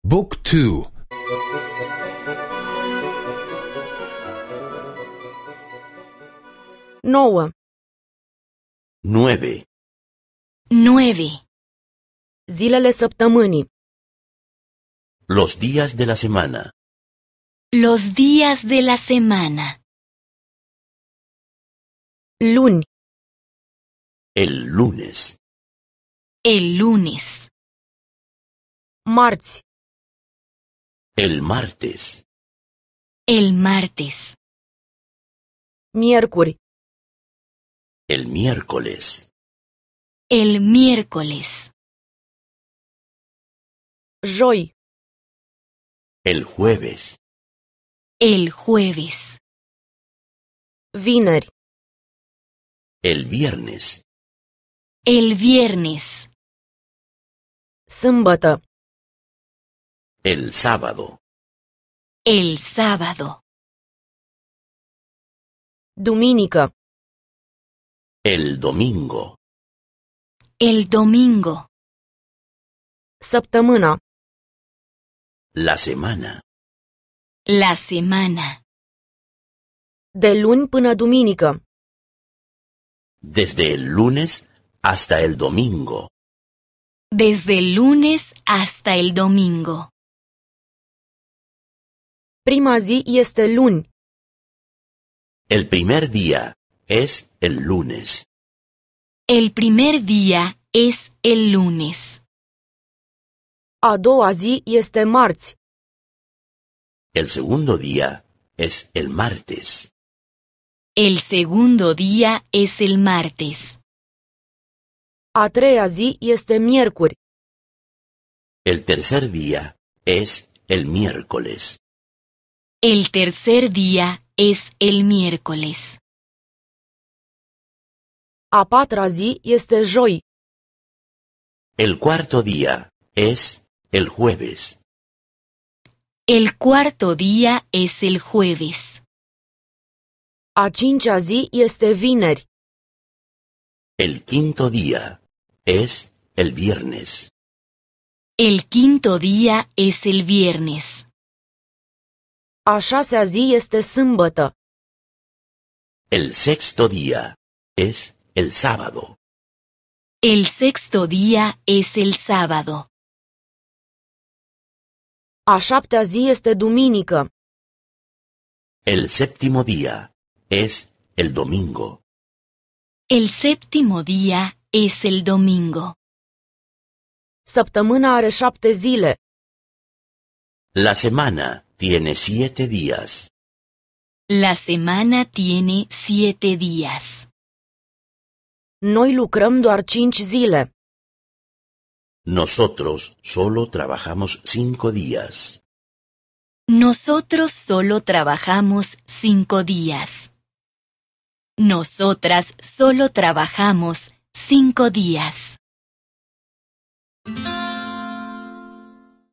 Book 2. 9. 9. 9. Zilele săptămânii. Los días de la semana. Los días de la semana. Luni, El lunes. El lunes. marți, El martes. El martes. miercuri, El miércoles. El miércoles. joi, El jueves. El jueves. vineri, El viernes. El viernes. sâmbătă, El sábado. El sábado. duminică, El domingo. El domingo. săptămâna, La semana. La semana. de luni până duminică, Desde el lunes hasta el domingo. Desde el lunes hasta el domingo. prima zi este luni, El primer día es el lunes. El primer día es el lunes. a doua zi este marți, El segundo día es el martes. El segundo día es el martes. a treia zi este miercuri, El tercer día es el miércoles. El tercer día es el miércoles. a patra zi este joi, El cuarto día es el jueves. El cuarto día es el jueves. a cincea zi este vineri, El quinto día es el viernes. El quinto día es el viernes. a șasea zi este sâmbătă, El sexto día es el sábado. El sexto día es el sábado. a șaptea zi este duminică, El séptimo día es el domingo. El séptimo día es el domingo. săptămâna are 7 zile, La semana tiene 7 días. La semana tiene 7 días. noi lucrăm doar 5 zile, Nosotros solo trabajamos 5 días. Nosotros solo trabajamos 5 días. Nosotras solo trabajamos 5 días.